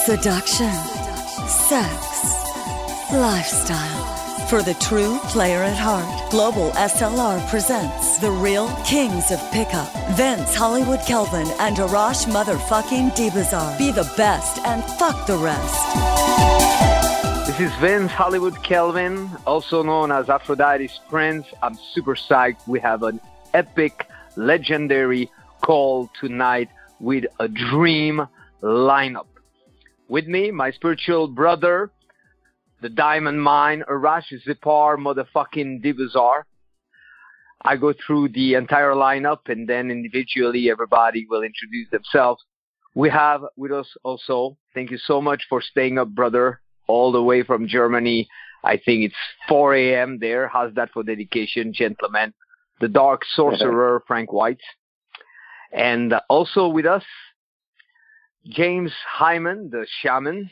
seduction, sex, lifestyle. For the true player at heart, Global SLR presents the real kings of pickup. Vince Hollywood Kelvin and Arash motherfucking D-Bazar. Be the best and fuck the rest. This is Vince Hollywood Kelvin, also known as Aphrodite's Prince. I'm super psyched. We have an epic, legendary call tonight with a dream lineup. With me, my spiritual brother, the Diamond Mine, Arash Zipar, motherfucking D-Bazar. I go through the entire lineup and then individually everybody will introduce themselves. We have with us also, thank you so much for staying up, brother, all the way from Germany. I think it's 4 a.m. there. How's that for dedication, gentlemen? The Dark Sorcerer, Frank White. And also with us, James Hyman, the Shaman,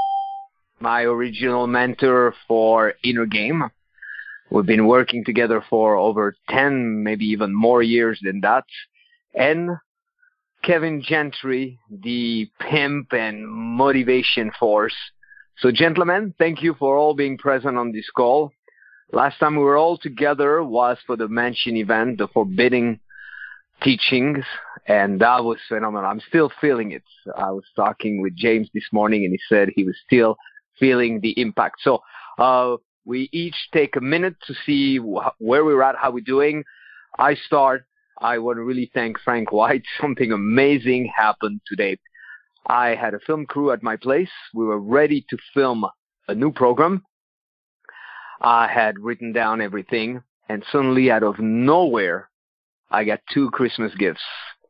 my original mentor for Inner Game. We've been working together for over 10, maybe even more years than that. And Kevin Gentry, the pimp and motivation force. So, gentlemen, thank you for all being present on this call. Last time we were all together was for the Mansion event, the Forbidding Teachings, and that was phenomenal. I'm still feeling it. I was talking with James this morning, and he said he was still feeling the impact. So we each take a minute to see where we're at, how we're doing. I want to really thank Frank White. Something amazing happened today. I had a film crew at my place. We were ready to film a new program. I had written down everything, and suddenly out of nowhere, I got 2 Christmas gifts.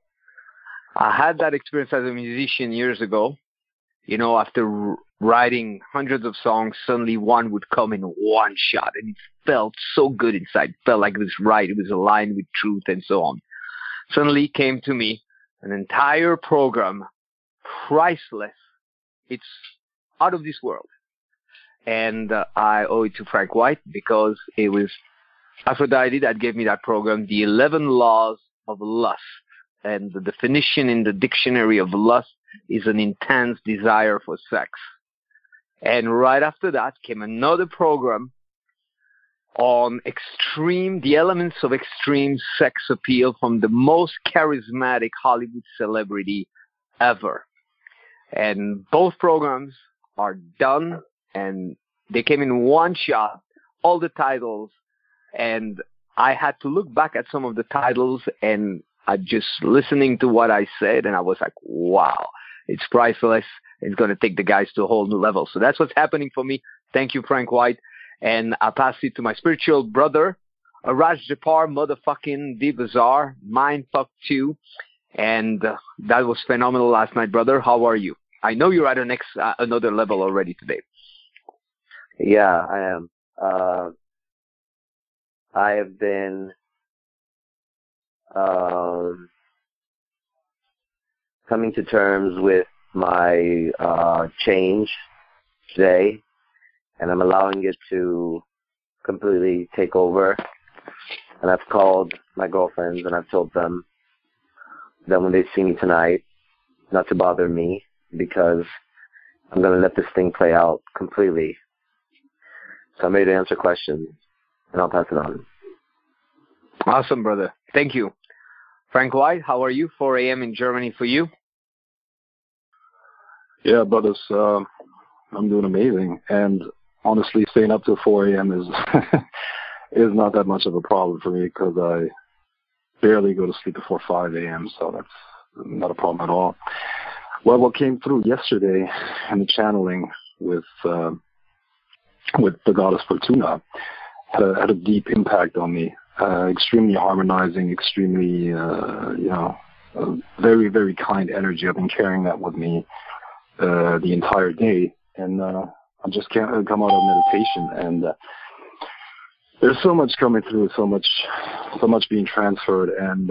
I had that experience as a musician years ago. You know, after writing hundreds of songs, suddenly one would come in one shot, and it felt so good inside. It felt like it was right. It was aligned with truth and so on. Suddenly came to me an entire program, priceless. It's out of this world. And I owe it to Frank White because it was Aphrodite that gave me that program, The 11 Laws of Lust. And the definition in the dictionary of lust is an intense desire for sex. And right after that came another program on the elements of extreme sex appeal from the most charismatic Hollywood celebrity ever. And both programs are done, and they came in one shot, all the titles, and I had to look back at some of the titles, and I just listening to what I said, and I was like, wow, it's priceless. It's going to take the guys to a whole new level. So that's what's happening for me. Thank you, Frank White. And I'll pass it to my spiritual brother, Arash Zipar, motherfucking D-Bazar, Mindfuck 2. And that was phenomenal last night, brother. How are you? I know you're at another level already today. Yeah, I am. I have been coming to terms with my change today, and I'm allowing it to completely take over. And I've called my girlfriends and I've told them that when they see me tonight, not to bother me, because I'm going to let this thing play out completely. So I'm ready to answer questions, and I'll pass it on. Awesome, brother. Thank you. Frank White, how are you? 4 a.m. in Germany for you? Yeah, brothers, I'm doing amazing. And honestly, staying up till 4 a.m. is is not that much of a problem for me because I barely go to sleep before 5 a.m., so that's not a problem at all. Well, what came through yesterday in the channeling with the goddess Fortuna had a deep impact on me. Extremely harmonizing, extremely, very, very kind energy. I've been carrying that with me the entire day, and I just can't come out of meditation, and there's so much coming through, so much being transferred, and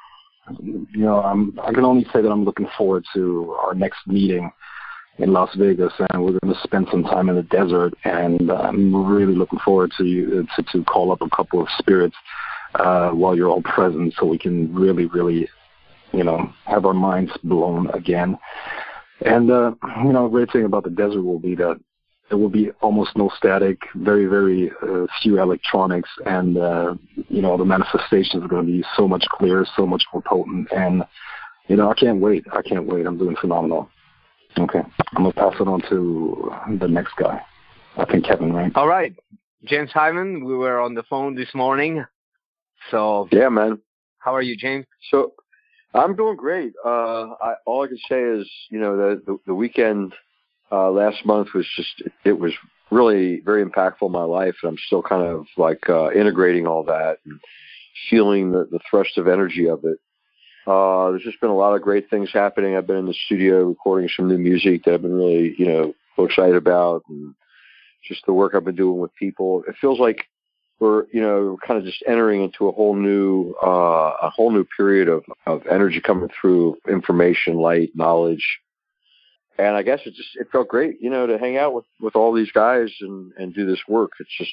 I can only say that I'm looking forward to our next meeting in Las Vegas, and we're going to spend some time in the desert, and I'm really looking forward to call up a couple of spirits while you're all present, so we can really, really, have our minds blown again. And, a great thing about the desert will be that there will be almost no static, very, very few electronics, and, the manifestations are going to be so much clearer, so much more potent. And, I can't wait. I'm doing phenomenal. Okay. I'm going to pass it on to the next guy. I think Kevin, right? All right. James Hyman, we were on the phone this morning. So, yeah, man. How are you, James? So, I'm doing great. All I can say is, the weekend last month was it was really very impactful in my life. And I'm still kind of like integrating all that and feeling the thrust of energy of it. There's just been a lot of great things happening. I've been in the studio recording some new music that I've been really, excited about, and just the work I've been doing with people. It feels like we're, kind of just entering into a whole new period of energy coming through, information, light, knowledge. And I guess it felt great, to hang out with all these guys and do this work. It's just,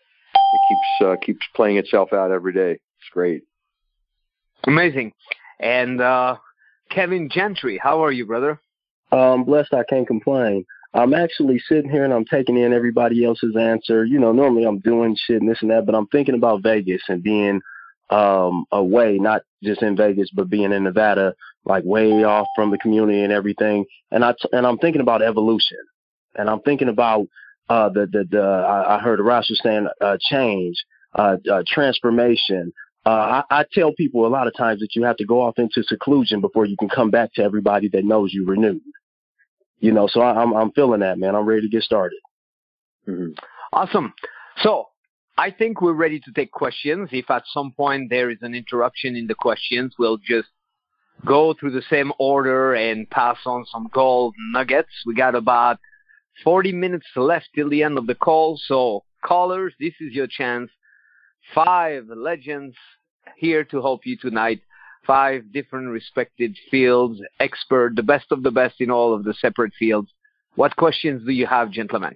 it keeps playing itself out every day. It's great. Amazing. And Kevin Gentry, how are you, brother? Blessed, I can't complain. I'm actually sitting here and I'm taking in everybody else's answer. Normally I'm doing shit and this and that, but I'm thinking about Vegas and being away, not just in Vegas, but being in Nevada, like way off from the community and everything. And I'm thinking about evolution, and I'm thinking about I heard Arash was saying change, transformation. I tell people a lot of times that you have to go off into seclusion before you can come back to everybody that knows you renewed. So I'm feeling that, man. I'm ready to get started. Mm-hmm. Awesome. So I think we're ready to take questions. If at some point there is an interruption in the questions, we'll just go through the same order and pass on some gold nuggets. We got about 40 minutes left till the end of the call. So callers, this is your chance. 5 legends here to help you tonight. 5 different respected fields, expert, the best of the best in all of the separate fields. What questions do you have, gentlemen?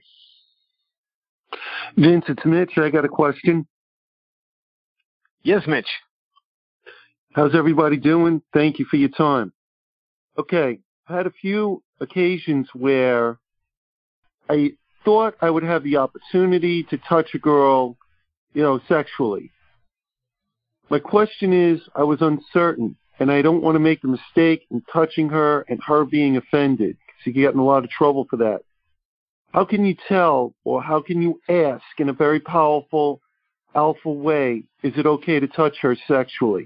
Vince, it's Mitch. I got a question. Yes, Mitch. How's everybody doing? Thank you for your time. Okay, I had a few occasions where I thought I would have the opportunity to touch a girl, sexually. My question is, I was uncertain, and I don't want to make the mistake in touching her and her being offended, because you get in a lot of trouble for that. How can you tell, or how can you ask in a very powerful, alpha way, is it okay to touch her sexually?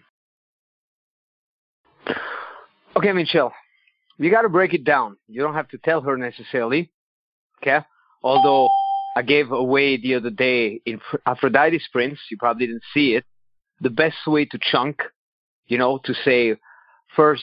Okay, Michelle, you got to break it down. You don't have to tell her necessarily, okay? Although I gave away the other day in Aphrodite's Prince, you probably didn't see it, the best way to chunk, to say, first,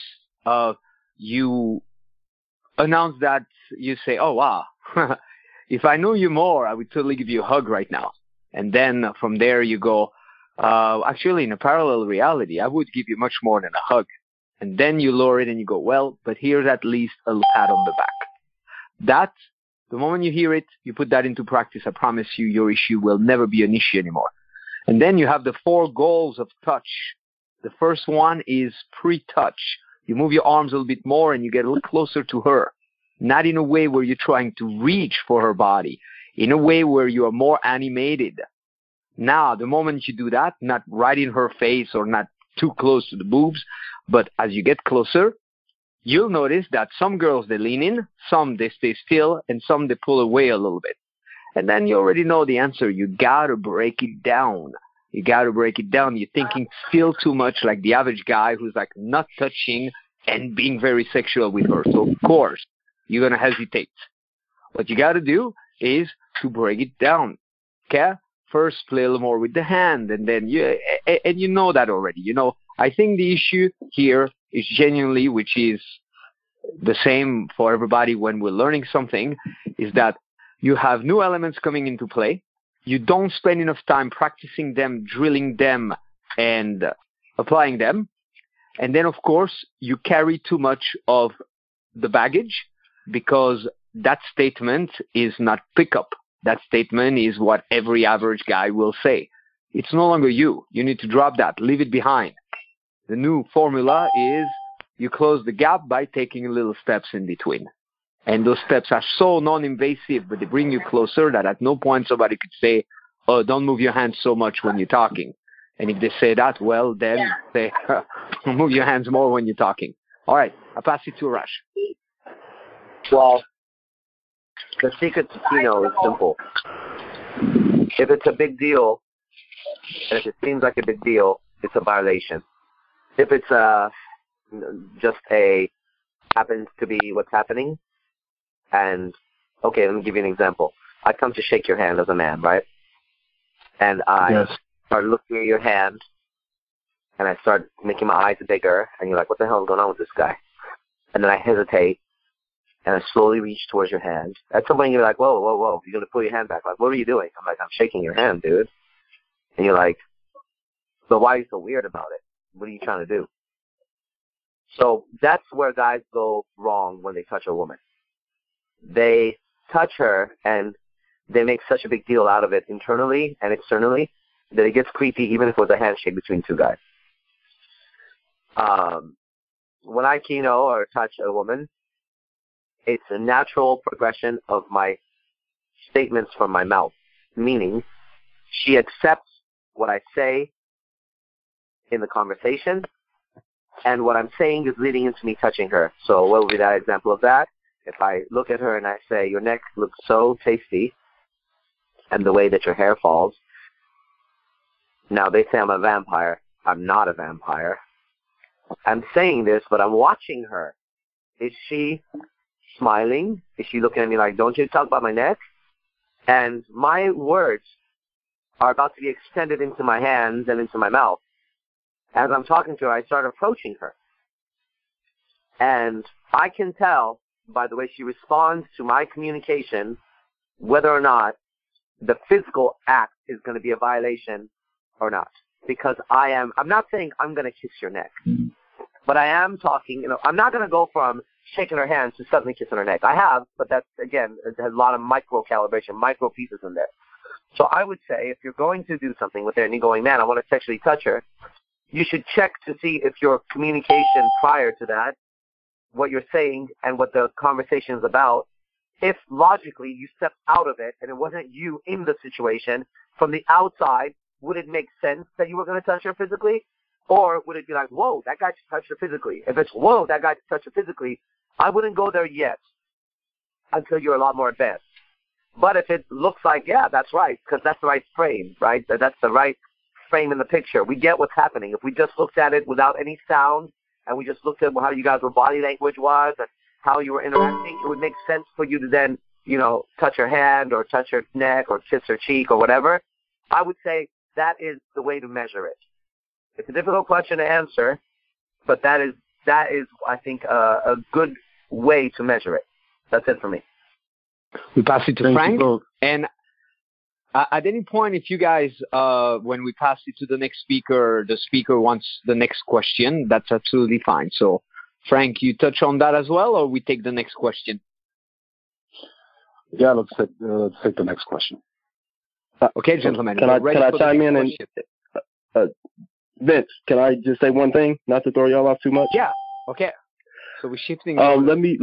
you announce that you say, oh, wow, if I knew you more, I would totally give you a hug right now. And then from there you go, actually, in a parallel reality, I would give you much more than a hug. And then you lower it and you go, well, but here's at least a pat on the back. That, the moment you hear it, you put that into practice, I promise you, your issue will never be an issue anymore. And then you have the 4 goals of touch. The first one is pre-touch. You move your arms a little bit more and you get a little closer to her. Not in a way where you're trying to reach for her body. In a way where you are more animated. Now, the moment you do that, not right in her face or not too close to the boobs, but as you get closer, you'll notice that some girls, they lean in, some they stay still, and some they pull away a little bit. And then you already know the answer. You got to break it down. You got to break it down. You're thinking still too much like the average guy who's like not touching and being very sexual with her. So, of course, you're going to hesitate. What you got to do is to break it down. Okay? First, play a little more with the hand, and then you know that already. I think the issue here is genuinely, which is the same for everybody when we're learning something, is that you have new elements coming into play. You don't spend enough time practicing them, drilling them, and applying them. And then, of course, you carry too much of the baggage because that statement is not pickup. That statement is what every average guy will say. It's no longer you. You need to drop that. Leave it behind. The new formula is you close the gap by taking little steps in between. And those steps are so non-invasive, but they bring you closer that at no point somebody could say, oh, don't move your hands so much when you're talking. And if they say that, well, then they move your hands more when you're talking. All right, I'll pass it to Arash. Well, the secret to Kino is simple. If it's a big deal, and if it seems like a big deal, it's a violation. If it's just happens to be what's happening, and, okay, let me give you an example. I come to shake your hand as a man, right? And I start looking at your hand, and I start making my eyes bigger, and you're like, what the hell is going on with this guy? And then I hesitate, and I slowly reach towards your hand. At some point, you're like, whoa, whoa, whoa, you're going to pull your hand back. Like, what are you doing? I'm like, I'm shaking your hand, dude. And you're like, but why are you so weird about it? What are you trying to do? So that's where guys go wrong when they touch a woman. They touch her, and they make such a big deal out of it internally and externally that it gets creepy even if it was a handshake between two guys. When I Kino or touch a woman, it's a natural progression of my statements from my mouth, meaning she accepts what I say in the conversation, and what I'm saying is leading into me touching her. So what would be that example of that? If I look at her and I say, your neck looks so tasty, and the way that your hair falls. Now, they say I'm a vampire. I'm not a vampire. I'm saying this, but I'm watching her. Is she smiling? Is she looking at me like, don't you talk about my neck? And my words are about to be extended into my hands and into my mouth. As I'm talking to her, I start approaching her. And I can tell by the way she responds to my communication whether or not the physical act is going to be a violation or not. Because I'm not saying I'm going to kiss your neck, but I am talking, I'm not going to go from shaking her hand to suddenly kissing her neck. I have, but that's, again, it has a lot of micro calibration, micro pieces in there. So I would say if you're going to do something with her and you're going, man, I want to sexually touch her, you should check to see if your communication prior to that, what you're saying and what the conversation is about, if logically you stepped out of it and it wasn't you in the situation, from the outside, would it make sense that you were going to touch her physically? Or would it be like, whoa, that guy just touched her physically? If it's, whoa, that guy just touched her physically, I wouldn't go there yet until you're a lot more advanced. But if it looks like, yeah, that's right, because that's the right frame, right? That's the right frame in the picture. We get what's happening. If we just looked at it without any sound and we just looked at how you guys' body language was and how you were interacting, it would make sense for you to then, touch her hand or touch her neck or kiss her cheek or whatever. I would say that is the way to measure it. It's a difficult question to answer, but that is, I think, a good way to measure it. That's it for me. We pass it to Frank. And at any point, if you guys, when we pass it to the next speaker, the speaker wants the next question, that's absolutely fine. So, Frank, you touch on that as well, or we take the next question? Yeah, let's take the next question. Okay, gentlemen. Can I chime in and Vince? Can I just say one thing, not to throw y'all off too much? Yeah. Okay. So we're shifting. Let me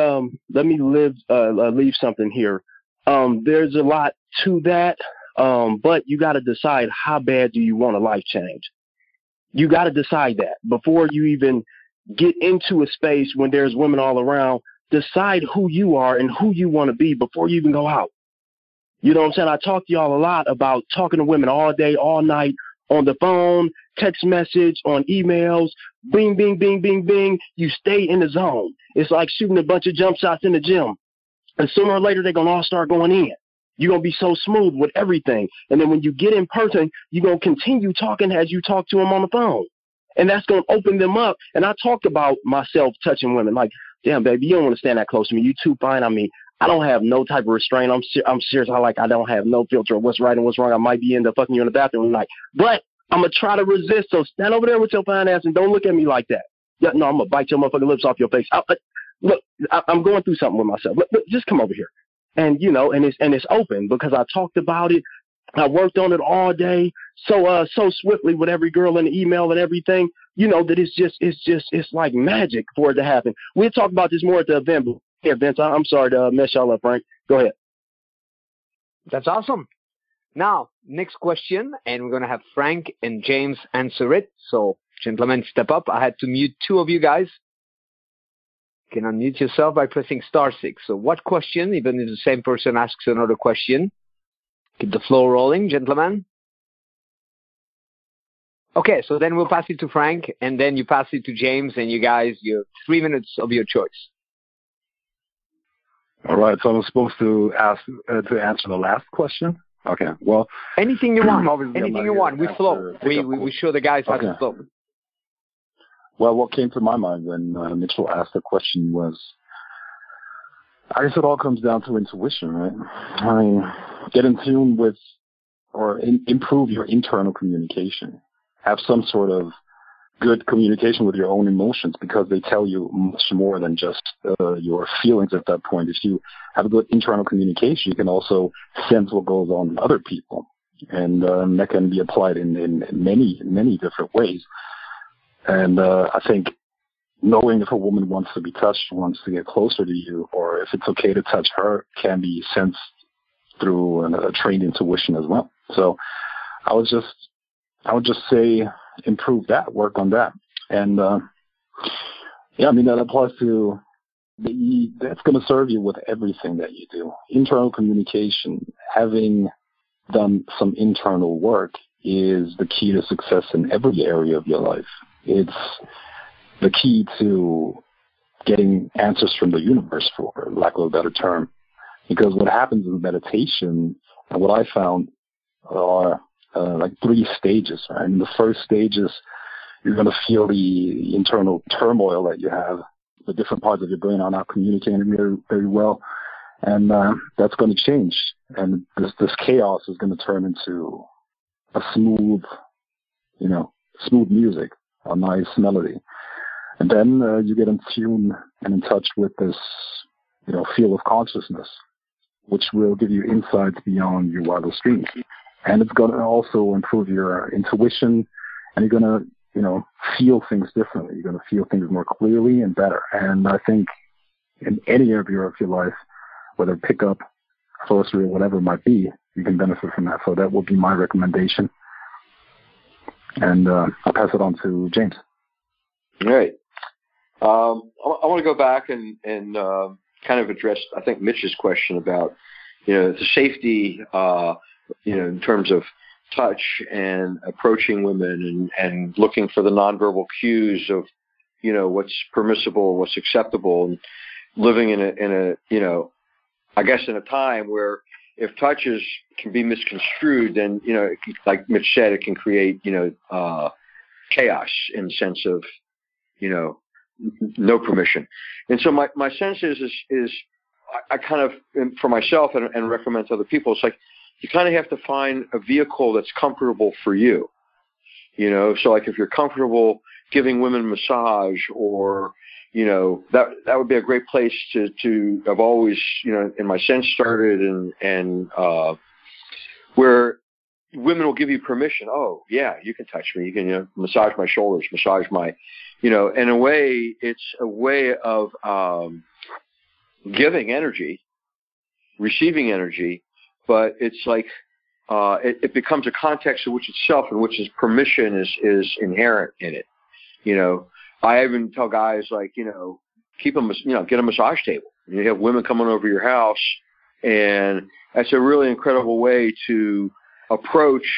leave something here. There's a lot to that, but you got to decide how bad do you want a life change. You got to decide that before you even get into a space when there's women all around. Decide who you are and who you want to be before you even go out. You know what I'm saying? I talk to y'all a lot about talking to women all day, all night, on the phone, text message, on emails, bing, bing, bing, bing, bing. You stay in the zone. It's like shooting a bunch of jump shots in the gym. And sooner or later, they're going to all start going in. You're going to be so smooth with everything. And then when you get in person, you're going to continue talking as you talk to them on the phone. And that's going to open them up. And I talked about myself touching women. Like, damn, baby, you don't want to stand that close to me. You too fine. I mean, I don't have no type of restraint. I'm serious. I don't have no filter of what's right and what's wrong. I might be into fucking you in the bathroom tonight. But I'm going to try to resist. So stand over there with your fine ass and don't look at me like that. Yeah, no, I'm going to bite your motherfucking lips off your face. Look, I'm going through something with myself. Look, just come over here. And, and it's open because I talked about it. I worked on it all day so swiftly with every girl in the email and everything, that it's like magic for it to happen. We'll talk about this more at the event, but Yeah, Vince, I'm sorry to mess y'all up, Frank. Go ahead. That's awesome. Now, next question, and we're going to have Frank and James answer it. So, gentlemen, step up. I had to mute two of you guys. You can unmute yourself by pressing *6. So what question, even if the same person asks another question? Keep the flow rolling, gentlemen. Okay, so then we'll pass it to Frank, and then you pass it to James, and you guys, you have 3 minutes of your choice. All right, so I'm supposed to answer the last question? Okay, well. Anything you want. Anything you want. We flow. We show the guys how to flow. Well, what came to my mind when Mitchell asked the question was, I guess it all comes down to intuition, right? I mean, get in tune with or improve your internal communication. Have some sort of good communication with your own emotions because they tell you much more than just your feelings at that point. If you have a good internal communication, you can also sense what goes on in other people. And that can be applied in many, many different ways. And I think knowing if a woman wants to be touched, wants to get closer to you, or if it's okay to touch her, can be sensed through a trained intuition as well. So I would just say improve that, work on that. And yeah, I mean, that applies to that's going to serve you with everything that you do. Internal communication, having done some internal work is the key to success in every area of your life. It's the key to getting answers from the universe, for lack of a better term. Because what happens in meditation, and what I found are like 3 stages. Right? And the first stage is you're going to feel the internal turmoil that you have. The different parts of your brain are not communicating very, very well. And that's going to change. And this chaos is going to turn into a smooth music, a nice melody. And then you get in tune and in touch with this, field of consciousness, which will give you insights beyond your wildest dreams. And it's going to also improve your intuition, and you're going to, feel things differently. You're going to feel things more clearly and better. And I think in any area of your life, whether pickup, sorcery, or whatever it might be, you can benefit from that. So that would be my recommendation. And I'll pass it on to James. All right. I want to go back and kind of address, I think, Mitch's question about, the safety, in terms of touch and approaching women and looking for the nonverbal cues of, what's permissible, what's acceptable, and living in a I guess in a time where if touches can be misconstrued, then, like Mitch said, it can create, chaos in the sense of, no permission. And so my sense is I kind of, for myself and recommend to other people, it's like you kind of have to find a vehicle that's comfortable for you. So like if you're comfortable giving women massage or, that would be a great place to I've always, in my sense started and where women will give you permission. Oh yeah, you can touch me. You can, massage my shoulders, massage my, in a way, it's a way of giving energy, receiving energy, but it's like it becomes a context in which permission is inherent in it. I even tell guys like, get a massage table. You have women coming over your house, and that's a really incredible way to approach,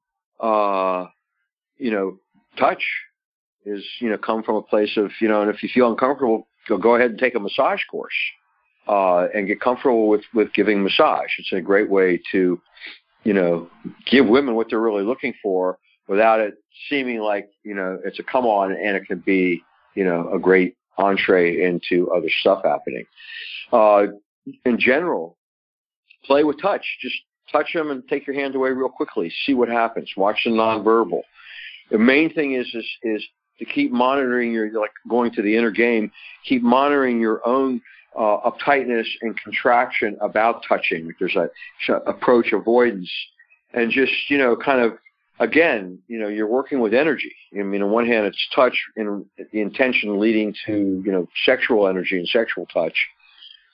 touch is, come from a place of, and if you feel uncomfortable, go ahead and take a massage course, and get comfortable with giving massage. It's a great way to, give women what they're really looking for without it seeming like, it's a come on, and it can be, a great entree into other stuff happening. In general, play with touch. Just touch them and take your hand away real quickly. See what happens. Watch the nonverbal. The main thing is to keep monitoring like going to the inner game, keep monitoring your own uptightness and contraction about touching. There's a approach avoidance, and just, kind of, again, you're working with energy. I mean, on one hand, it's touch and the intention leading to, sexual energy and sexual touch.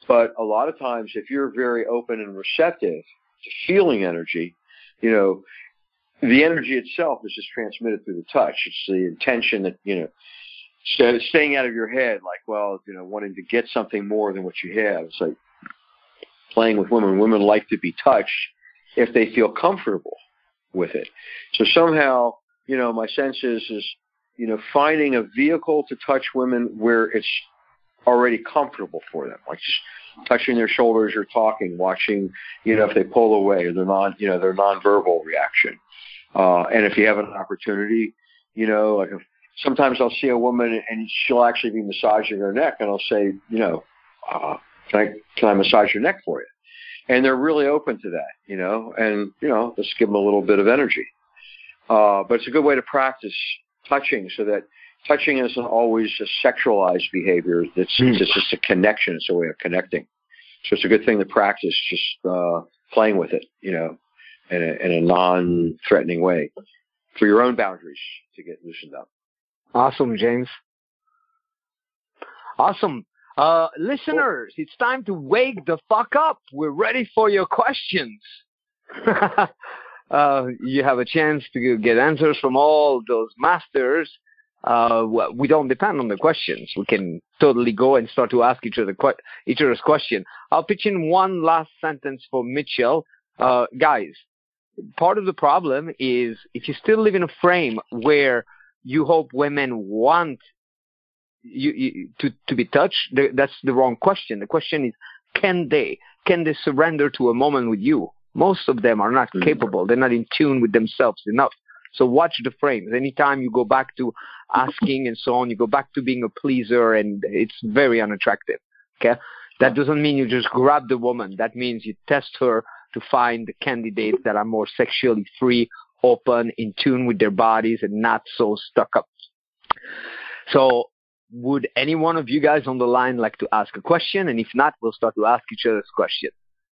But a lot of times, if you're very open and receptive to feeling energy, the energy itself is just transmitted through the touch. It's the intention that, staying out of your head, like, wanting to get something more than what you have. It's like playing with women. Women like to be touched if they feel comfortable with it. So somehow, my sense is, finding a vehicle to touch women where it's already comfortable for them, like just touching their shoulders or talking, watching, if they pull away or their nonverbal reaction. And if you have an opportunity, sometimes I'll see a woman and she'll actually be massaging her neck, and I'll say, can I massage your neck for you? And they're really open to that, and, let's give them a little bit of energy. But it's a good way to practice touching, so that touching isn't always a sexualized behavior. It's just a connection. It's a way of connecting. So it's a good thing to practice, just playing with it, in a non-threatening way for your own boundaries to get loosened up. Awesome, James. Awesome. Listeners, it's time to wake the fuck up. We're ready for your questions. You have a chance to get answers from all those masters. We don't depend on the questions. We can totally go and start to ask each other's question. I'll pitch in one last sentence for Mitchell. Guys, part of the problem is if you still live in a frame where you hope women want you to be touched, that's the wrong question. The question is, can they surrender to a moment with you? Most of them are not capable. They're not in tune with themselves enough. So watch the frames. Anytime you go back to asking and so on, you go back to being a pleaser, and it's very unattractive. Okay? That doesn't mean you just grab the woman. That means you test her to find the candidates that are more sexually free, open, in tune with their bodies, and not so stuck up. So would any one of you guys on the line like to ask a question? And if not, we'll start to ask each other's questions.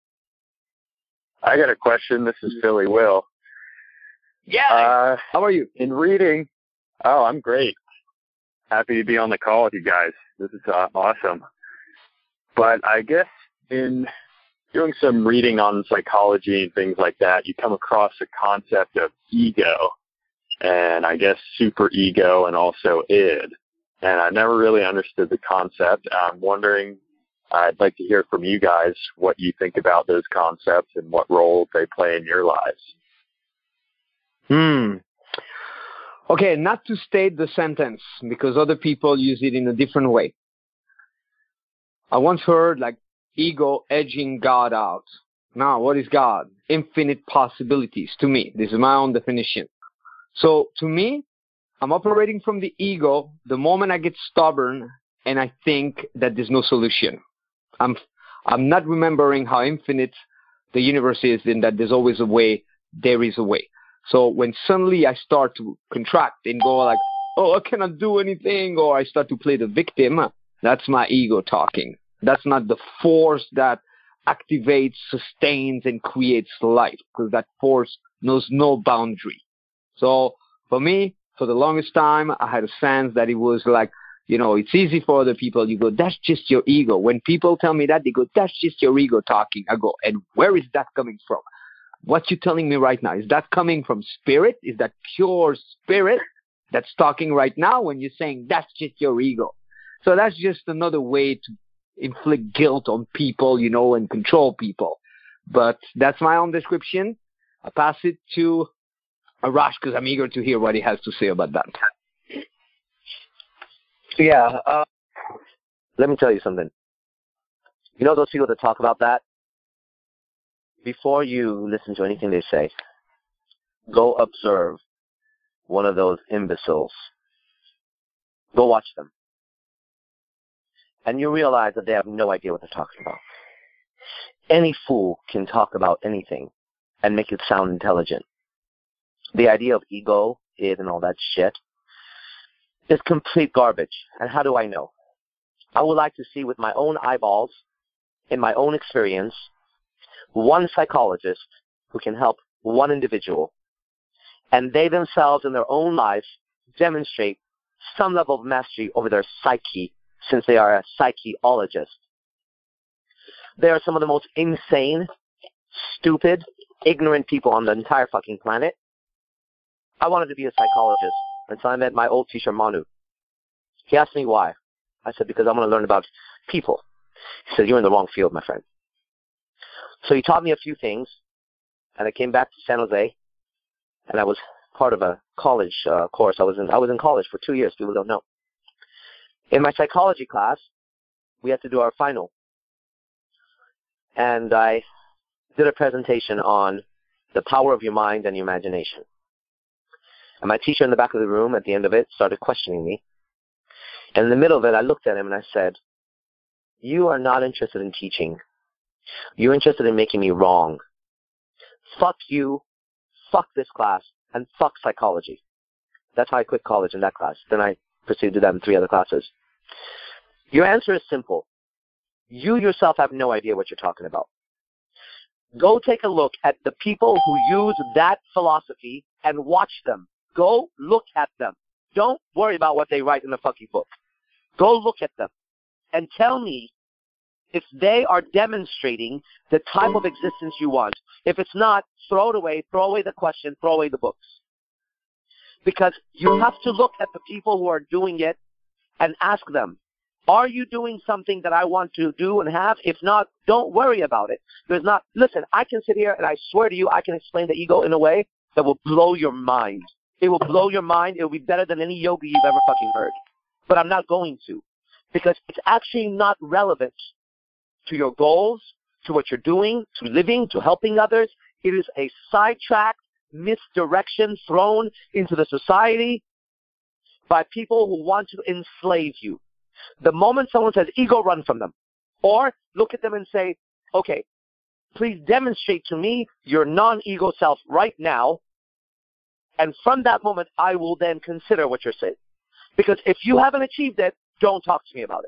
I got a question. This is Philly Will. Yeah. How are you? In reading, I'm great. Happy to be on the call with you guys. This is awesome. But I guess in doing some reading on psychology and things like that, you come across the concept of ego, and I guess super ego and also id. And I never really understood the concept. I'm wondering, I'd like to hear from you guys what you think about those concepts and what role they play in your lives. Okay, not to state the sentence, because other people use it in a different way. I once heard, ego edging God out. Now, what is God? Infinite possibilities to me. This is my own definition. So, to me, I'm operating from the ego the moment I get stubborn and I think that there's no solution. I'm not remembering how infinite the universe is, and that there's always a way, there is a way. So when suddenly I start to contract and go I cannot do anything, or I start to play the victim, that's my ego talking. That's not the force that activates, sustains, and creates life, because that force knows no boundary. So for me, for the longest time, I had a sense that it was it's easy for other people. You go, that's just your ego. When people tell me that, they go, that's just your ego talking. I go, and where is that coming from? What you telling me right now? Is that coming from spirit? Is that pure spirit that's talking right now when you're saying that's just your ego? So that's just another way to inflict guilt on people, and control people. But that's my own description. I pass it to Arash, because I'm eager to hear what he has to say about that. Yeah. Let me tell you something. Those people that talk about that, before you listen to anything they say, go observe one of those imbeciles. Go watch them. And you realize that they have no idea what they're talking about. Any fool can talk about anything and make it sound intelligent. The idea of ego, id, and all that shit is complete garbage. And how do I know? I would like to see with my own eyeballs, in my own experience, one psychologist who can help one individual, and they themselves in their own lives demonstrate some level of mastery over their psyche, since they are a psychologist. They are some of the most insane, stupid, ignorant people on the entire fucking planet. I wanted to be a psychologist until I met my old teacher, Manu. He asked me why. I said, because I want to learn about people. He said, you're in the wrong field, my friend. So he taught me a few things, and I came back to San Jose, and I was part of a college course. I was in college for 2 years. People don't know. In my psychology class, we had to do our final, and I did a presentation on the power of your mind and your imagination. And my teacher in the back of the room at the end of it started questioning me. And in the middle of it, I looked at him and I said, you are not interested in teaching. You're interested in making me wrong. Fuck you, fuck this class, and fuck psychology. That's how I quit college in that class. Then I proceeded to do that in 3 other classes. Your answer is simple. You yourself have no idea what you're talking about. Go take a look at the people who use that philosophy and watch them. Go look at them. Don't worry about what they write in the fucking book. Go look at them and tell me if they are demonstrating the type of existence you want. If it's not, throw it away, throw away the question, throw away the books. Because you have to look at the people who are doing it and ask them, are you doing something that I want to do and have? If not, don't worry about it. Listen, I can sit here and I swear to you, I can explain the ego in a way that will blow your mind. It will blow your mind. It will be better than any yoga you've ever fucking heard. But I'm not going to. Because it's actually not relevant to your goals, to what you're doing, to living, to helping others. It is a sidetracked misdirection thrown into the society by people who want to enslave you. The moment someone says ego, run from them. Or look at them and say, okay, please demonstrate to me your non-ego self right now. And from that moment, I will then consider what you're saying. Because if you haven't achieved it, don't talk to me about it.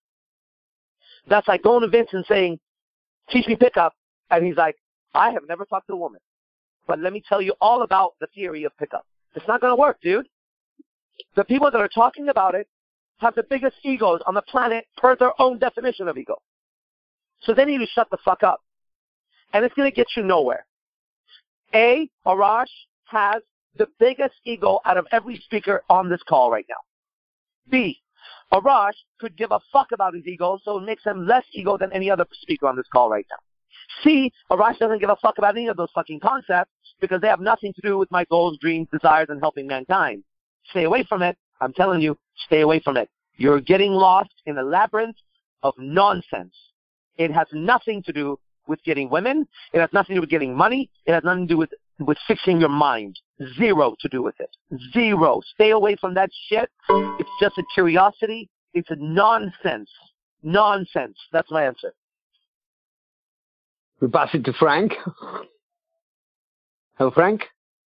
That's like going to Vince and saying, teach me pickup. And he's like, I have never talked to a woman. But let me tell you all about the theory of pickup. It's not going to work, dude. The people that are talking about it have the biggest egos on the planet per their own definition of ego. So they need to shut the fuck up. And it's going to get you nowhere. A, Arash has the biggest ego out of every speaker on this call right now. B, Arash could give a fuck about his ego, so it makes him less ego than any other speaker on this call right now. C, Arash doesn't give a fuck about any of those fucking concepts because they have nothing to do with my goals, dreams, desires, and helping mankind. Stay away from it. I'm telling you, stay away from it. You're getting lost in a labyrinth of nonsense. It has nothing to do with getting women. It has nothing to do with getting money. It has nothing to do with fixing your mind. Zero to do with it. Zero. Stay away from that shit. It's just a curiosity. It's a nonsense. Nonsense. That's my answer. We pass it to Frank. Hello, Frank?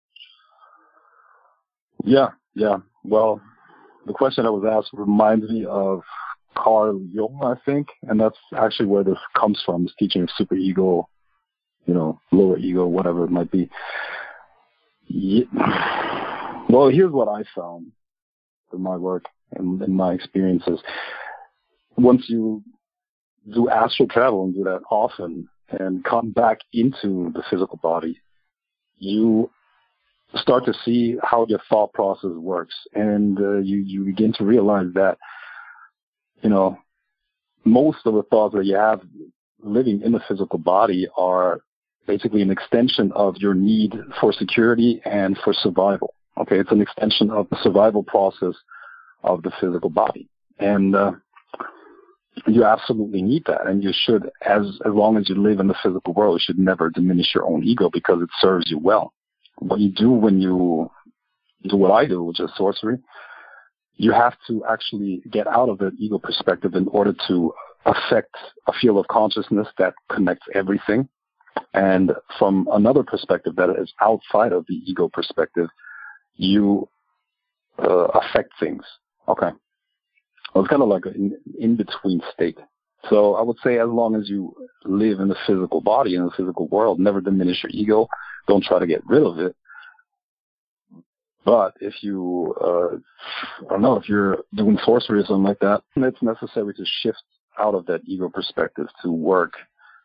Yeah. Well, the question I was asked reminds me of Carl Jung, I think, and that's actually where this comes from, this teaching of superego, lower ego, whatever it might be. Yeah. Well, here's what I found in my work and in my experiences. Once you do astral travel and do that often and come back into the physical body, you start to see how your thought process works, and you begin to realize that most of the thoughts that you have living in the physical body are basically an extension of your need for security and for survival. Okay, it's an extension of the survival process of the physical body, and you absolutely need that, and you should, as long as you live in the physical world, you should never diminish your own ego because it serves you well. What you do when you do what I do, which is sorcery, you have to actually get out of the ego perspective in order to affect a field of consciousness that connects everything. And from another perspective that is outside of the ego perspective, you affect things. Okay. Well, it's kind of like an in-between state. So I would say as long as you live in the physical body, in the physical world, never diminish your ego. Don't try to get rid of it. But if you, if you're doing sorcery or something like that, it's necessary to shift out of that ego perspective to work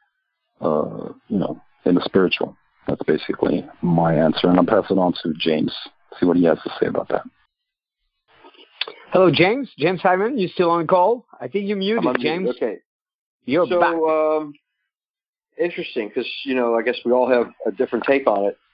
in the spiritual. That's basically my answer. And I'm passing it on to James, see what he has to say about that. Hello, James. James Hyman, you still on call? I think you're muted, James. Okay. You're back. Interesting, because, I guess we all have a different take on it.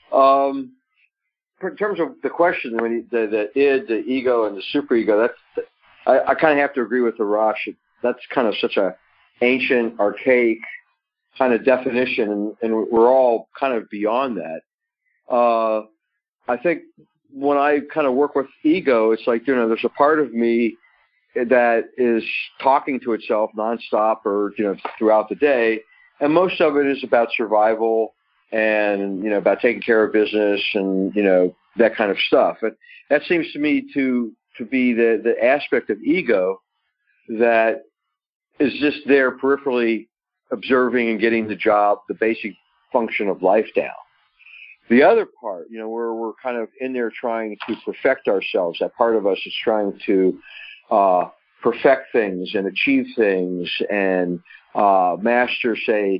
In terms of the question, the id, the ego, and the superego, I kind of have to agree with Arash. That's kind of such a ancient, archaic kind of definition, and we're all kind of beyond that. I think when I kind of work with ego, it's like, there's a part of me that is talking to itself nonstop or, throughout the day. And most of it is about survival and, about taking care of business and, that kind of stuff. And that seems to me to be the aspect of ego that is just there peripherally observing and getting the job, the basic function of life down. The other part, where we're kind of in there trying to perfect ourselves, that part of us is trying to perfect things and achieve things and master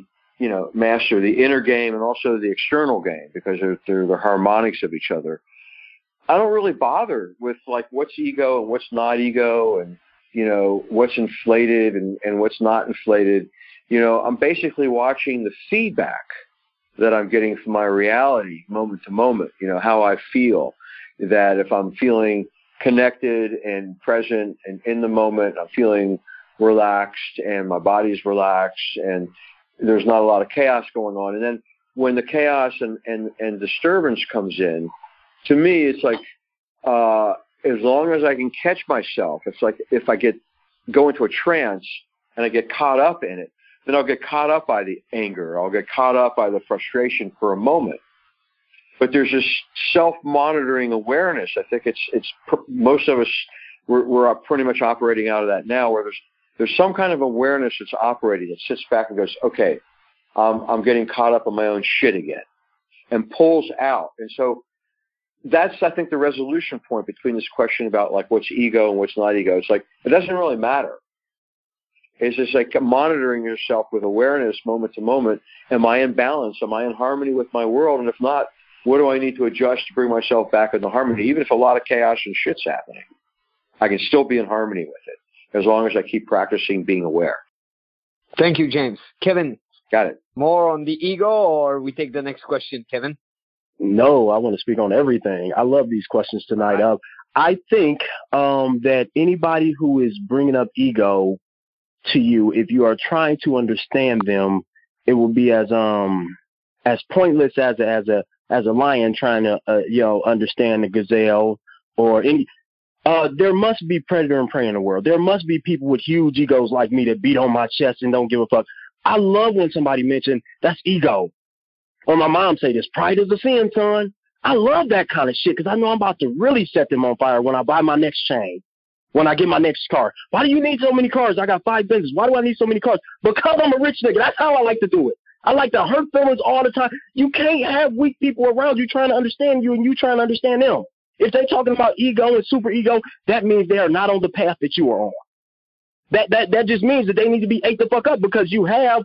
the inner game and also the external game, because they're the harmonics of each other. I don't really bother with what's ego and what's not ego and, what's inflated and what's not inflated. I'm basically watching the feedback that I'm getting from my reality moment to moment, how I feel. That if I'm feeling connected and present and in the moment, I'm feeling relaxed and my body's relaxed and there's not a lot of chaos going on. And then when the chaos and disturbance comes in, to me, it's like, as long as I can catch myself, it's like if I go into a trance and I get caught up in it, then I'll get caught up by the anger. I'll get caught up by the frustration for a moment. But there's this self-monitoring awareness. I think it's most of us, we're pretty much operating out of that now, where there's some kind of awareness that's operating that sits back and goes, okay, I'm getting caught up in my own shit again, and pulls out. And so that's, I think, the resolution point between this question about what's ego and what's not ego. It's like, it doesn't really matter. It's just like monitoring yourself with awareness moment to moment. Am I in balance? Am I in harmony with my world? And if not, what do I need to adjust to bring myself back into harmony? Even if a lot of chaos and shit's happening, I can still be in harmony with it as long as I keep practicing being aware. Thank you, James. Kevin. Got it. More on the ego, or we take the next question, Kevin? No, I want to speak on everything. I love these questions tonight. I think that anybody who is bringing up ego to you, if you are trying to understand them, it will be as pointless as a lion trying to understand the gazelle or any. There must be predator and prey in the world. There must be people with huge egos like me that beat on my chest and don't give a fuck. I love when somebody mentions that's ego. Or my mom say this, pride is a sin, son. I love that kind of shit because I know I'm about to really set them on fire when I buy my next chain, when I get my next car. Why do you need so many cars? I got 5 businesses. Why do I need so many cars? Because I'm a rich nigga. That's how I like to do it. I like to hurt feelings all the time. You can't have weak people around you trying to understand you and you trying to understand them. If they're talking about ego and super ego, that means they are not on the path that you are on. That just means that they need to be ate the fuck up because you have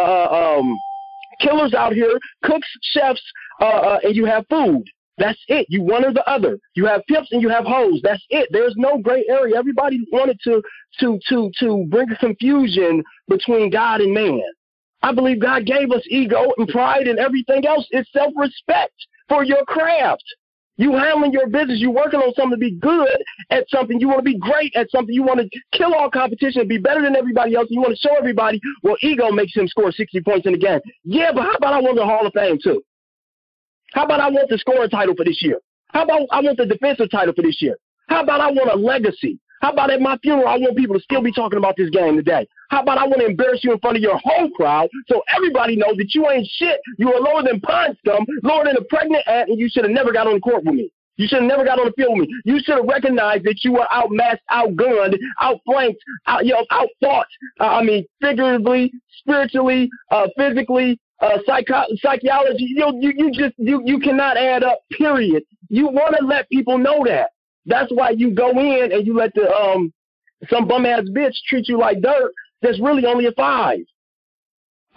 killers out here, cooks, chefs, and you have food. That's it. You one or the other. You have pimps and you have hoes. That's it. There's no gray area. Everybody wanted to bring a confusion between God and man. I believe God gave us ego and pride and everything else. It's self-respect for your craft. You handling your business. You working on something to be good at something. You want to be great at something. You want to kill all competition and be better than everybody else. You want to show everybody, well, ego makes him score 60 points in the game. Yeah, but how about I want the Hall of Fame too? How about I want the scoring title for this year? How about I want the defensive title for this year? How about I want a legacy? How about at my funeral, I want people to still be talking about this game today? How about I want to embarrass you in front of your whole crowd so everybody knows that you ain't shit. You are lower than pond scum, lower than a pregnant ant, and you should have never got on the court with me. You should have never got on the field with me. You should have recognized that you were outmatched, outgunned, outflanked, outfought. Figuratively, spiritually, physically, psychology. You cannot add up. Period. You want to let people know that. That's why you go in and you let some bum ass bitch treat you like dirt. That's really only a 5.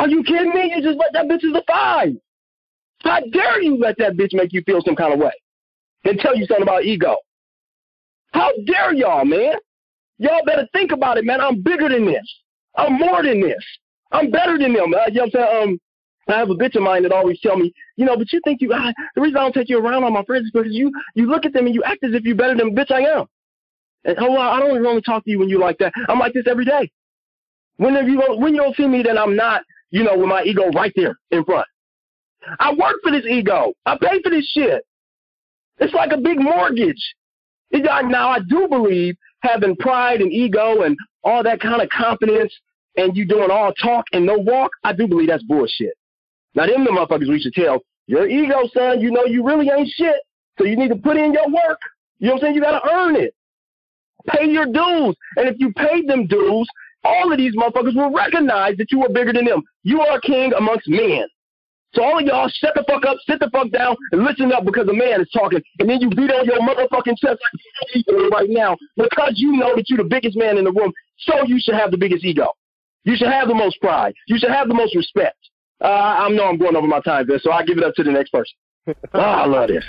Are you kidding me? You just let that bitch as a 5. How dare you let that bitch make you feel some kind of way and tell you something about ego? How dare y'all, man? Y'all better think about it, man. I'm bigger than this. I'm more than this. I'm better than them. You know what I'm saying? I have a bitch of mine that always tell me, but you think the reason I don't take you around on my friends is because you look at them and you act as if you're better than the bitch I am. And I don't even only talk to you when you like that. I'm like this every day. When you don't see me, then I'm not, with my ego right there in front. I work for this ego. I pay for this shit. It's like a big mortgage. Now, I do believe having pride and ego and all that kind of confidence and you doing all talk and no walk, I do believe that's bullshit. Now, them the motherfuckers we should tell, your ego, son, you really ain't shit, so you need to put in your work. You know what I'm saying? You got to earn it. Pay your dues. And if you paid them dues, all of these motherfuckers will recognize that you are bigger than them. You are a king amongst men. So all of y'all shut the fuck up, sit the fuck down, and listen up because a man is talking. And then you beat on your motherfucking chest like you're right now because you know that you're the biggest man in the room. So you should have the biggest ego. You should have the most pride. You should have the most respect. I know I'm going over my time there, so I'll give it up to the next person. I love this.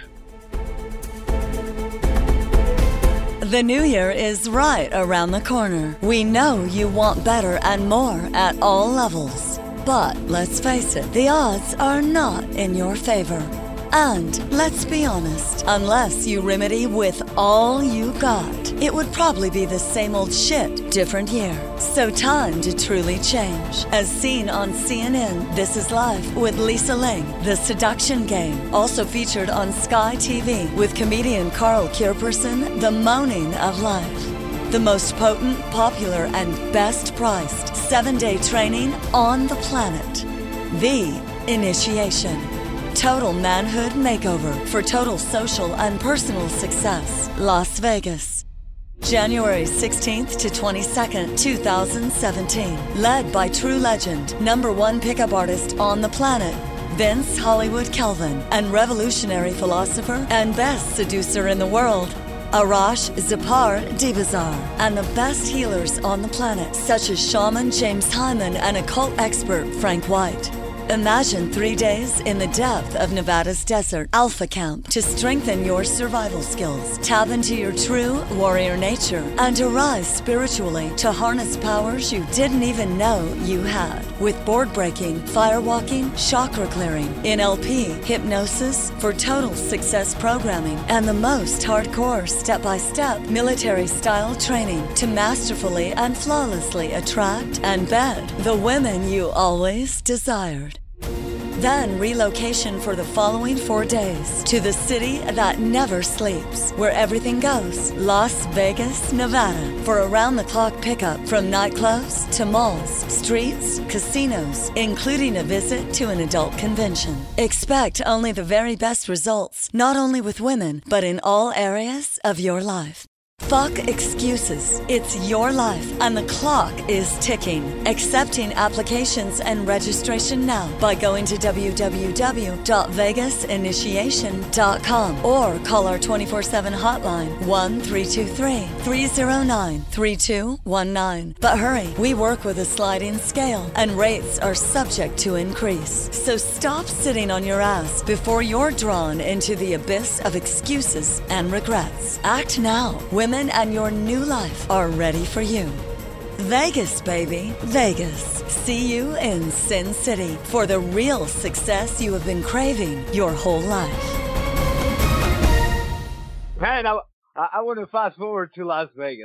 The new year is right around the corner. We know you want better and more at all levels. But let's face it, the odds are not in your favor. And let's be honest, unless you remedy with all you got, it would probably be the same old shit, different year. So time to truly change. As seen on CNN, This Is Life with Lisa Ling, The Seduction Game, also featured on Sky TV with comedian Carl Kierperson, The Moaning of Life. The most potent, popular, and best priced 7-day training on the planet. The Initiation. Total manhood makeover for total social and personal success. Las Vegas. January 16th to 22nd, 2017. Led by true legend, #1 pickup artist on the planet, Vince Hollywood Kelvin, and revolutionary philosopher and best seducer in the world, Arash Zipar Dibazar, and the best healers on the planet, such as shaman James Hyman and occult expert Frank White. Imagine 3 days in the depth of Nevada's desert, Alpha Camp, to strengthen your survival skills, tap into your true warrior nature, and arise spiritually to harness powers you didn't even know you had. With board breaking, firewalking, chakra clearing, NLP, hypnosis for total success programming, and the most hardcore step-by-step military-style training to masterfully and flawlessly attract and bed the women you always desired. Then relocation for the following 4 days to the city that never sleeps, where everything goes, Las Vegas, Nevada, for around-the-clock pickup from nightclubs to malls, streets, casinos, including a visit to an adult convention. Expect only the very best results, not only with women, but in all areas of your life. Fuck excuses. It's your life and the clock is ticking. Accepting applications and registration now by going to www.vegasinitiation.com or call our 24/7 hotline 1-323-309-3219. But hurry, we work with a sliding scale and rates are subject to increase. So stop sitting on your ass before you're drawn into the abyss of excuses and regrets. Act now. Women and your new life are ready for you. Vegas, baby. Vegas. See you in Sin City for the real success you have been craving your whole life. Man, I want to fast forward to Las Vegas.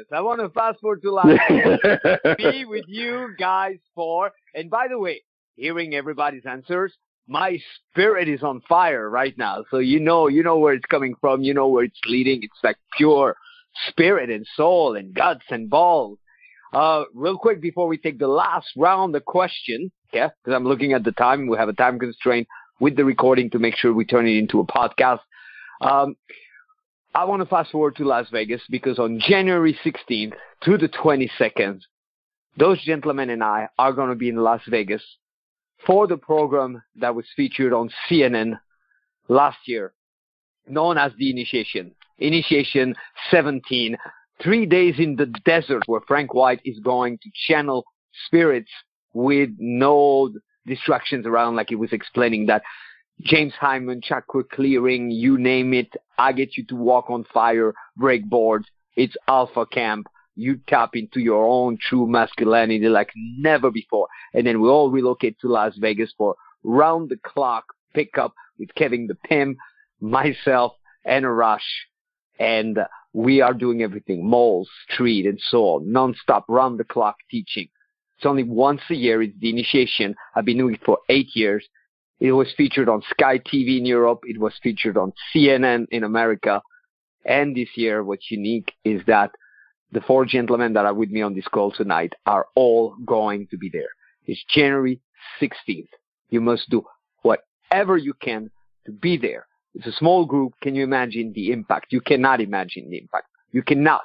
Be with you guys and by the way, hearing everybody's answers, my spirit is on fire right now. So you know where it's coming from. You know where it's leading. It's like pure spirit and soul and guts and balls. Real quick before we take the last round of question, because I'm looking at the time. We have a time constraint with the recording to make sure we turn it into a podcast. I want to fast forward to Las Vegas because on January 16th to the 22nd, those gentlemen and I are going to be in Las Vegas for the program that was featured on CNN last year, known as The Initiation. Initiation 17, 3 days in the desert where Frank White is going to channel spirits with no distractions around, like he was explaining that James Hyman, chakra clearing, you name it. I get you to walk on fire, break boards. It's Alpha Camp. You tap into your own true masculinity like never before. And then we all relocate to Las Vegas for round-the-clock pickup with Kevin the Pimp, myself, and Arash. And we are doing everything, malls, street, and so on, non-stop, round-the-clock teaching. It's only once a year. It's the initiation. I've been doing it for 8 years. It was featured on Sky TV in Europe. It was featured on CNN in America. And this year, what's unique is that the 4 gentlemen that are with me on this call tonight are all going to be there. It's January 16th. You must do whatever you can to be there. It's a small group. Can you imagine the impact? You cannot imagine the impact. You cannot.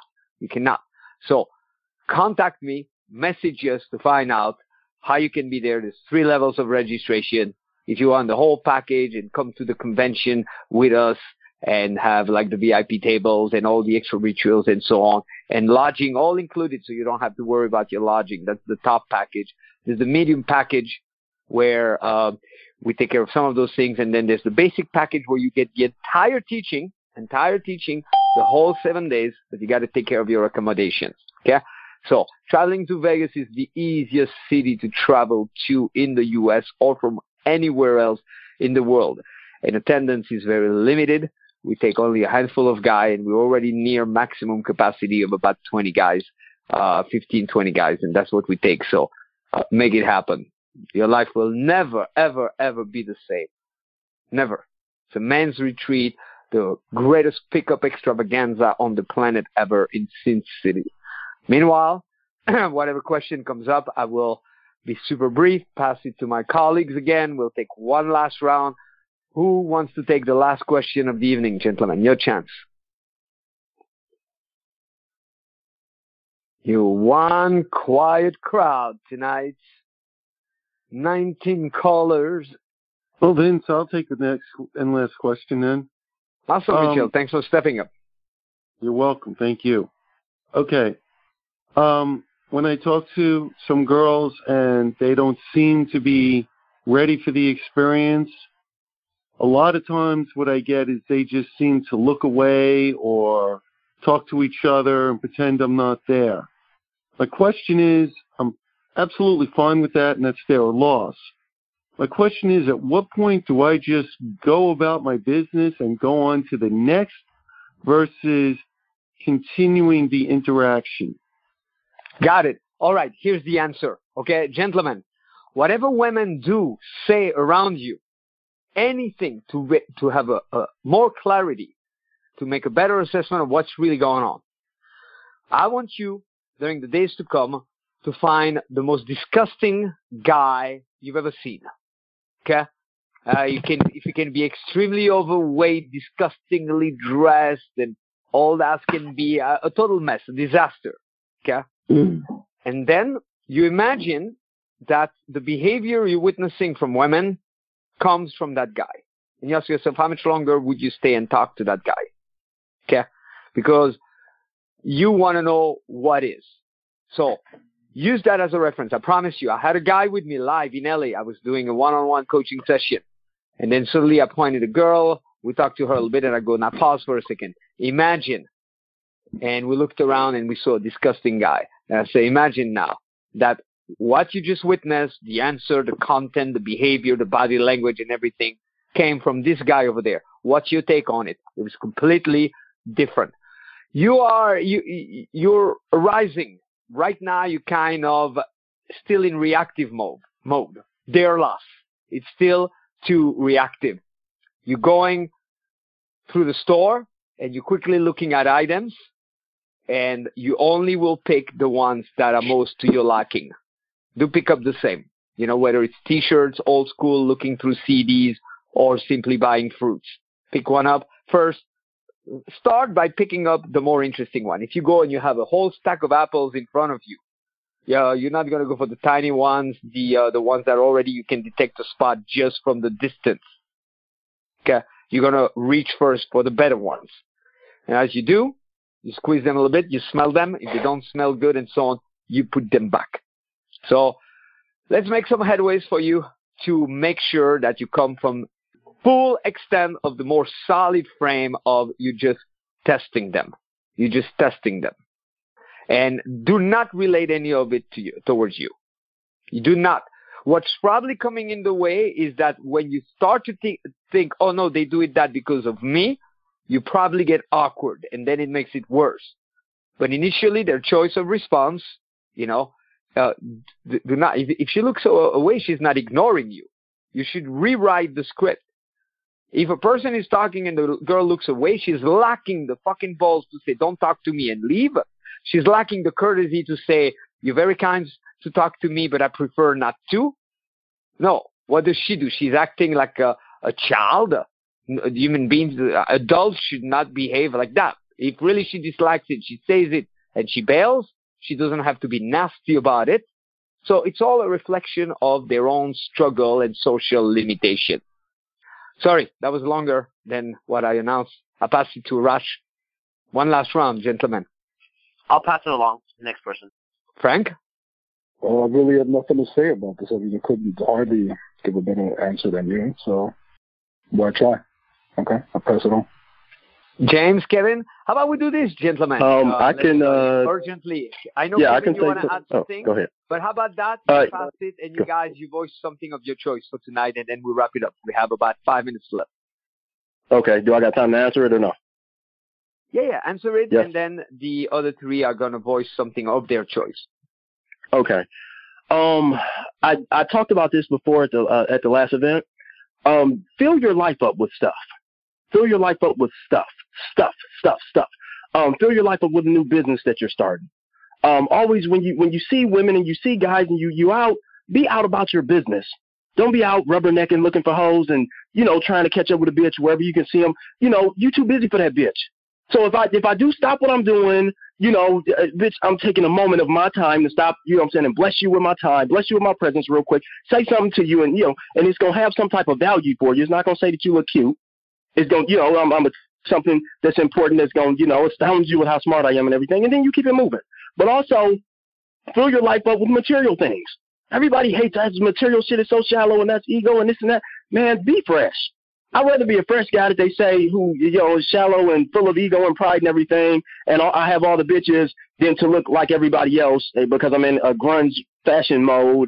So contact me, message us to find out how you can be there. There's 3 levels of registration. If you want the whole package and come to the convention with us and have like the VIP tables and all the extra rituals and so on, and lodging all included, so you don't have to worry about your lodging. That's the top package. There's the medium package where we take care of some of those things, and then there's the basic package where you get the entire teaching, the whole 7 days, but you got to take care of your accommodations. Okay? So traveling to Vegas is the easiest city to travel to in the U.S. or from anywhere else in the world. And attendance is very limited. We take only a handful of guys, and we're already near maximum capacity of about 20 guys, 15, 20 guys, and that's what we take. So make it happen. Your life will never, ever, ever be the same. Never. It's a men's retreat, the greatest pickup extravaganza on the planet ever in Sin City. Meanwhile, whatever question comes up, I will be super brief, pass it to my colleagues again. We'll take one last round. Who wants to take the last question of the evening, gentlemen? Your chance. You one quiet crowd tonight. 19 callers. Well, Vince, I'll take the next and last question then. Awesome, Mitchell. Thanks for stepping up. You're welcome. Thank you. Okay. When I talk to some girls and they don't seem to be ready for the experience, a lot of times what I get is they just seem to look away or talk to each other and pretend I'm not there. My question is, I'm absolutely fine with that, and that's their loss. My question is, at what point do I just go about my business and go on to the next versus continuing the interaction? Got it. All right, here's the answer. Okay, gentlemen, whatever women do, say around you, anything to have a more clarity, to make a better assessment of what's really going on. I want you, during the days to come, to find the most disgusting guy you've ever seen. Okay? If you can be extremely overweight, disgustingly dressed, and all that can be a total mess, a disaster. Okay? And then you imagine that the behavior you're witnessing from women comes from that guy. And you ask yourself, how much longer would you stay and talk to that guy? Okay? Because you want to know what is. So use that as a reference. I promise you, I had a guy with me live in LA. I was doing a one-on-one coaching session. And then suddenly I pointed a girl. We talked to her a little bit, and I go, now pause for a second. Imagine. And we looked around, and we saw a disgusting guy. And I say, imagine now that what you just witnessed, the answer, the content, the behavior, the body language, and everything came from this guy over there. What's your take on it? It was completely different. You're arising. Right now, you're kind of still in reactive mode. Their loss. It's still too reactive. You're going through the store, and you're quickly looking at items, and you only will pick the ones that are most to your liking. Do pick up the same. You know, whether it's T-shirts, old school, looking through CDs, or simply buying fruits. Pick one up. First, start by picking up the more interesting one. If you go and you have a whole stack of apples in front of you, you're not going to go for the tiny ones, the ones that already you can detect a spot just from the distance. Okay? You're going to reach first for the better ones. And as you do, you squeeze them a little bit, you smell them. If they don't smell good and so on, you put them back. So let's make some headways for you to make sure that you come from full extent of the more solid frame of you just testing them. You're just testing them. And do not relate any of it towards you. You do not. What's probably coming in the way is that when you start to think, oh no, they do it that because of me, you probably get awkward, and then it makes it worse. But initially, their choice of response, do not. If she looks away, she's not ignoring you. You should rewrite the script. If a person is talking and the girl looks away, she's lacking the fucking balls to say, don't talk to me and leave. She's lacking the courtesy to say, you're very kind to talk to me, but I prefer not to. No. What does she do? She's acting like a child. Human beings, adults should not behave like that. If really she dislikes it, she says it and she bails. She doesn't have to be nasty about it. So it's all a reflection of their own struggle and social limitation. Sorry, that was longer than what I announced. I'll pass it to Rush. One last round, gentlemen. I'll pass it along to the next person. Frank? Well, I really have nothing to say about this. I mean, I couldn't hardly give a better answer than you, so why try? Okay, I'll pass it on. James, Kevin, how about we do this, gentlemen? I can urgently. I know, yeah, Kevin, I can you want to add something. Go ahead. But how about that? You pass it, and you guys, you voice something of your choice for tonight, and then we wrap it up. We have about 5 minutes left. Okay. Do I got time to answer it or no? Yeah, answer it, yes. And then the other three are going to voice something of their choice. Okay. I talked about this before at the last event. Fill your life up with stuff. Fill your life up with stuff. Fill your life up with a new business that you're starting. Always when you see women and you see guys and you out, be out about your business. Don't be out rubbernecking looking for hoes and, trying to catch up with a bitch wherever you can see them. You too busy for that bitch. So if I do stop what I'm doing, bitch, I'm taking a moment of my time to stop, and bless you with my time, bless you with my presence real quick, say something to you and, and it's going to have some type of value for you. It's not going to say that you look cute. It's going to, I'm something that's important that's going to, astound you with how smart I am and everything. And then you keep it moving. But also fill your life up with material things. Everybody hates that material shit is so shallow and that's ego and this and that. Man, be fresh. I'd rather be a fresh guy that they say who, is shallow and full of ego and pride and everything, and I have all the bitches, than to look like everybody else because I'm in a grunge fashion mode,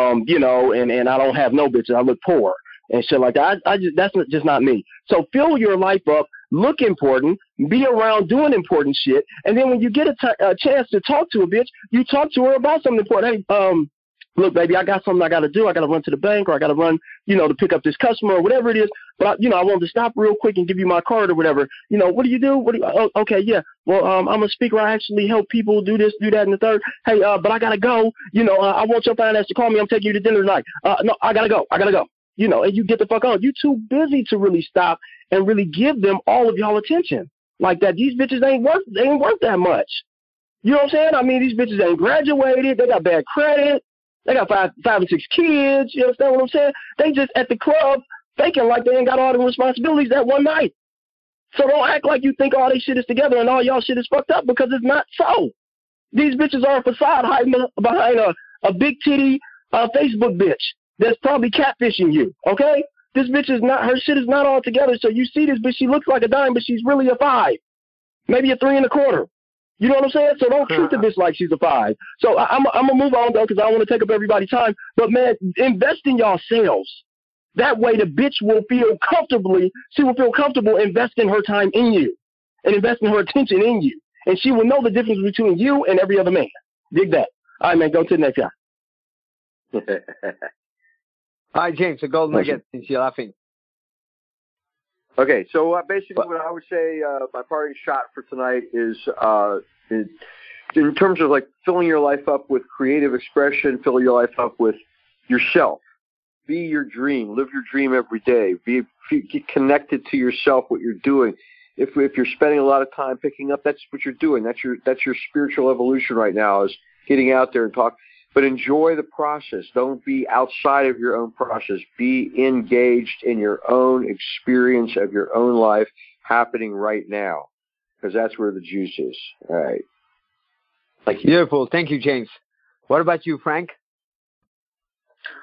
and I don't have no bitches. I look poor and shit like that. That's just not me. So fill your life up, look important, be around doing important shit, and then when you get a chance to talk to a bitch, you talk to her about something important. Hey, look, baby, I got something I got to do. I got to run to the bank, or I got to run, to pick up this customer or whatever it is. But, I wanted to stop real quick and give you my card or whatever. What do you do? Oh, okay, yeah. Well, I'm a speaker. I actually help people do this, do that, and the third. Hey, but I got to go. I want your finance to call me. I'm taking you to dinner tonight. No, I got to go. And you get the fuck on. You too busy to really stop and really give them all of y'all attention like that. These bitches ain't worth that much. You know what I'm saying? I mean, these bitches ain't graduated. They got bad credit. They got five and six kids. You understand what I'm saying? They just at the club faking like they ain't got all the responsibilities that one night. So don't act like you think all this shit is together and all y'all shit is fucked up, because it's not so. These bitches are a facade hiding behind a big titty Facebook bitch that's probably catfishing you, okay? This bitch is not, her shit is not all together. So you see this bitch, she looks like a dime, but she's really a 5, maybe a 3 1/4. You know what I'm saying? So don't treat the bitch like she's a 5. So I'm going to move on, though, because I don't want to take up everybody's time. But, man, invest in yourselves. That way the bitch will feel comfortable investing her time in you and investing her attention in you. And she will know the difference between you and every other man. Dig that. All right, man, go to the next guy. All right, James, a gold nugget since you're laughing. Okay, so basically what I would say my parting shot for tonight is in terms of like filling your life up with creative expression, fill your life up with yourself. Be your dream. Live your dream every day. Get connected to yourself, what you're doing. If you're spending a lot of time picking up, that's what you're doing. That's your spiritual evolution right now, is getting out there and talk. But enjoy the process. Don't be outside of your own process. Be engaged in your own experience of your own life happening right now, because that's where the juice is. All right. Beautiful. Thank you, James. What about you, Frank?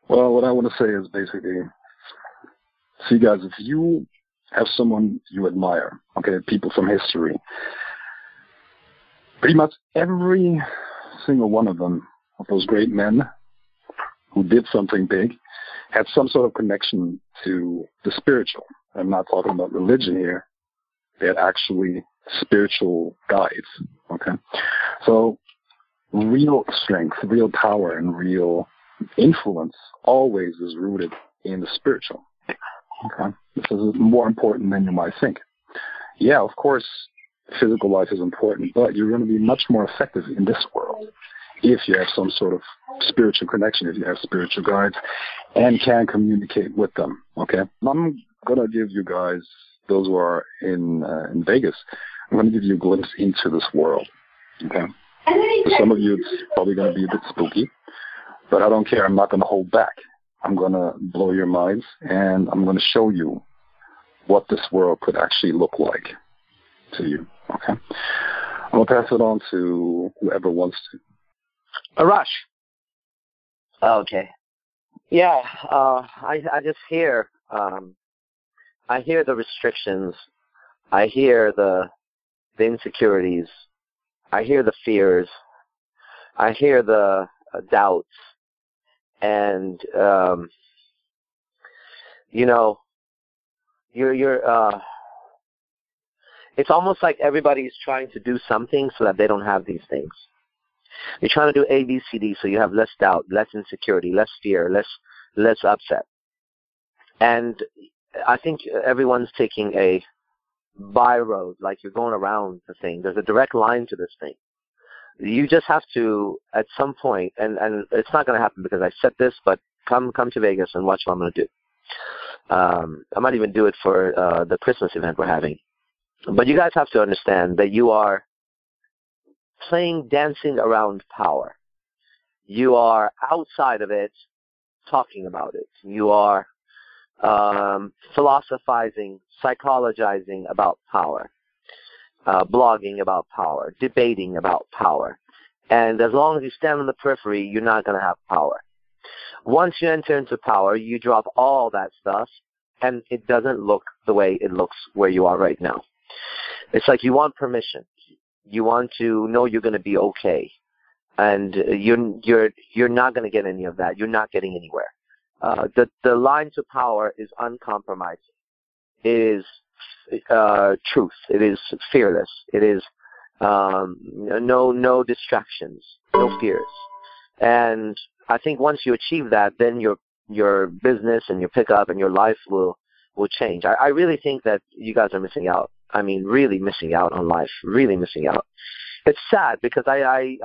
Well, what I want to say is basically, see, guys, if you have someone you admire, okay, people from history, pretty much every single one of them, of those great men who did something big, had some sort of connection to the spiritual. I'm not talking about religion here. They had actually spiritual guides, okay? So real strength, real power, and real influence always is rooted in the spiritual, okay? This is more important than you might think. Yeah, of course, physical life is important, but you're going to be much more effective in this world if you have some sort of spiritual connection, if you have spiritual guides and can communicate with them, okay? I'm going to give you guys, those who are in Vegas, I'm going to give you a glimpse into this world, okay? For some of you, it's probably going to be a bit spooky, but I don't care. I'm not going to hold back. I'm going to blow your minds, and I'm going to show you what this world could actually look like to you, okay? I'm going to pass it on to whoever wants to. Arash. Okay. Yeah, I just hear, I hear the restrictions. I hear the insecurities. I hear the fears. I hear the doubts. And, you know, it's almost like everybody's trying to do something so that they don't have these things. You're trying to do A, B, C, D, so you have less doubt, less insecurity, less fear, less upset. And I think everyone's taking a by road, like you're going around the thing. There's a direct line to this thing. You just have to, at some point, and it's not going to happen because I said this, but come to Vegas and watch what I'm going to do. I might even do it for the Christmas event we're having. But you guys have to understand that you are dancing around power. You are outside of it, talking about it. You are philosophizing, psychologizing about power, blogging about power, debating about power. And as long as you stand on the periphery, you're not going to have power. Once you enter into power, you drop all that stuff, and it doesn't look the way it looks where you are right now. It's like you want permission. You want to know you're going to be okay, and you're not going to get any of that. You're not getting anywhere. The line to power is uncompromising. It is truth. It is fearless. It is no distractions, no fears. And I think once you achieve that, then your business and your pickup and your life will change. I really think that you guys are missing out. I mean, really missing out on life. Really missing out. It's sad because I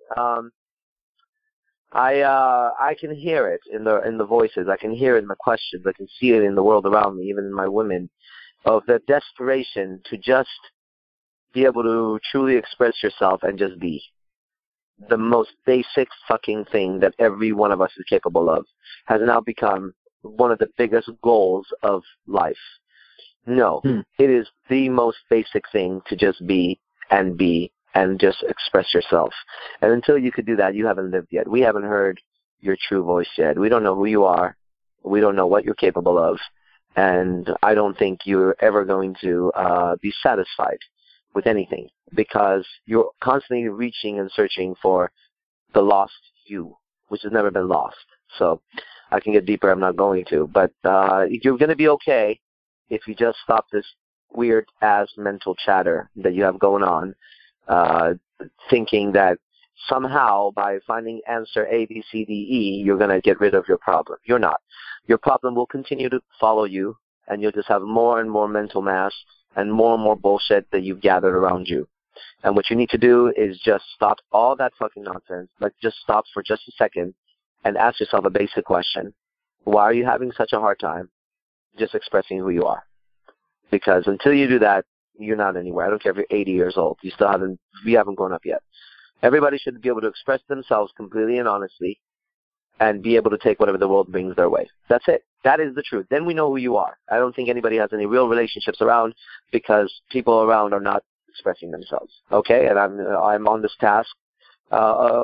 can hear it in the voices. I can hear it in the questions. I can see it in the world around me, even in my women, of the desperation to just be able to truly express yourself and just be. The most basic fucking thing that every one of us is capable of has now become one of the biggest goals of life. No, It is the most basic thing to just be and just express yourself. And until you could do that, you haven't lived yet. We haven't heard your true voice yet. We don't know who you are. We don't know what you're capable of. And I don't think you're ever going to be satisfied with anything because you're constantly reaching and searching for the lost you, which has never been lost. So I can get deeper. I'm not going to. But you're going to be okay if you just stop this weird-ass mental chatter that you have going on, thinking that somehow by finding answer A, B, C, D, E, you're going to get rid of your problem. You're not. Your problem will continue to follow you, and you'll just have more and more mental mass and more bullshit that you've gathered around you. And what you need to do is just stop all that fucking nonsense. Like, just stop for just a second and ask yourself a basic question. Why are you having such a hard time just expressing who you are? Because until you do that, you're not anywhere. I don't care if you're 80 years old. You haven't grown up yet. Everybody should be able to express themselves completely and honestly and be able to take whatever the world brings their way. That's it. That is the truth. Then we know who you are. I don't think anybody has any real relationships around because people around are not expressing themselves. Okay? And I'm on this task of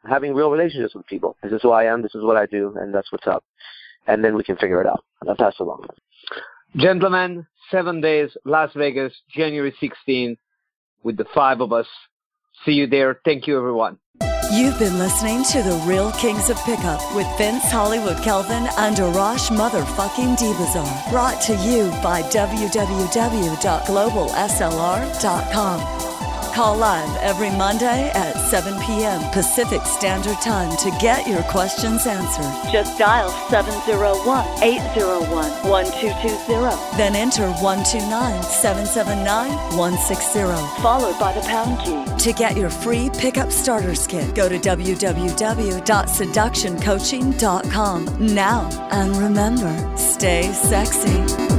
having real relationships with people. This is who I am, this is what I do, and that's what's up. And then we can figure it out. I'll pass it along. Gentlemen, 7 days, Las Vegas, January 16th, with the 5 of us. See you there. Thank you, everyone. You've been listening to The Real Kings of Pickup with Vince Hollywood Kelvin and Arash Motherfucking Dibazar. Brought to you by www.globalslr.com. Call live every Monday at 7 p.m. Pacific Standard Time to get your questions answered. Just dial 701-801-1220. Then enter 129-779-160, followed by the pound key. To get your free pickup starters kit, go to www.seductioncoaching.com now. And remember, stay sexy.